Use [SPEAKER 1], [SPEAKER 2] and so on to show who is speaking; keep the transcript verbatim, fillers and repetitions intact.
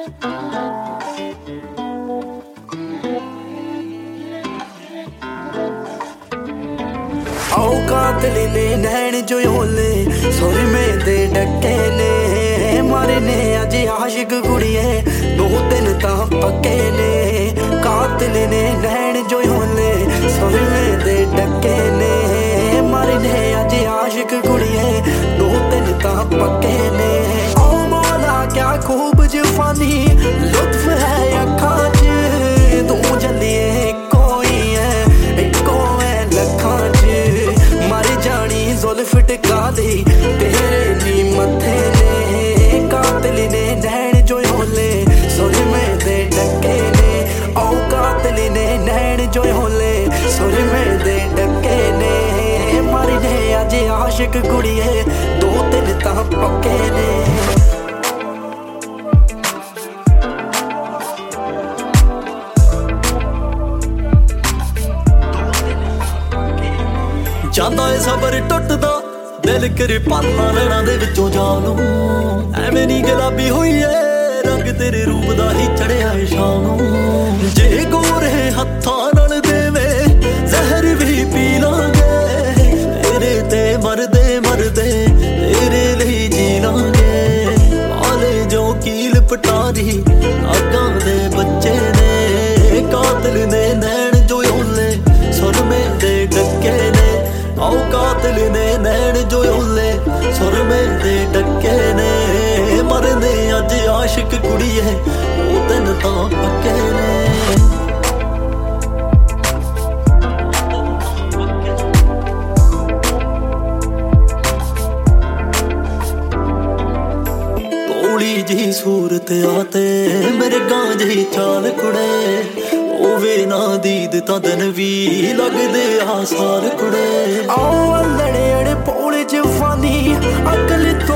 [SPEAKER 1] आओ कातिल ने नैन जो होले सुरमे दे डके ने मारे ने अज आशिक कुड़िए दो तीन तां पक्के ने कातिल ने नैन जो होले सुरमे दे डके ने मारे ने अज आशिक कुड़िए दो तीन तां पक्के ने ओ मौला क्या खूब जवानी लुत्फ है अखां च तू जलिए कोई है इको है लखां जुल्फ टिका दी तेरे नी मथे ने कातिल ने नैन जो होले सुरमे दे डके ने ओ कातिल ने नैन जो होले सुरमे दे डके ने मारी ने अज आशिक कुड़िए दो तीन तां पक्के ने ਜਾਂਦਾ ਏ ਸਬਰ ਟੁੱਟਦਾ ਦਿਲ ਕਰੇ ਪਾਲਾਂ ਲੈਣਾ ਦੇ ਵਿੱਚੋਂ ਜਾਣੂ ਐਵੇਂ ਨੀ ਗੁਲਾਬੀ ਹੋਈ ਏ ਰੰਗ ਤੇਰੇ ਰੂਪ ਦਾ ਹੀ ਚੜਿਆ ਏ ਸ਼ਾਮ ਨੂੰ ਜੇ ਗੋਰੇ ਹੱਥਾਂ ਨਾਲ ਦੇਵੇਂ ਜ਼ਹਿਰ ਵੀ ਪੀ ਲਾਂਗੇ ਤੇਰੇ ਤੇ ਮਰਦੇ ਮਰਦੇ ਤੇਰੇ ਲਈ ਜੀ ਲਾਂਗੇ ਆਲੇ ਜੋ ਕੀਲ ਪਟਾਰੀ ਅੱਗਾਂ ਦੇ ਬੱਚੇ ਨੇ ਕਾਤਲ ਨੇ ਨੈਣ ਜੋ ਹੋਲੇ ਸੁਰਮੇ ਦੇ ਡੱਕੇ ਨੇ आओ कातिल ने नैन जो होले सुरमे दे डके ने मरदे अज आशिक कुड़िए दो तीन तां पक्के ने जी सूरत आते मेरे गांजे चाल कुड़े ओवे ना दीद तां दिन भी लगदे आ साल कुड़े आओ लड़े अड़े पौड़े जवानी अकल तो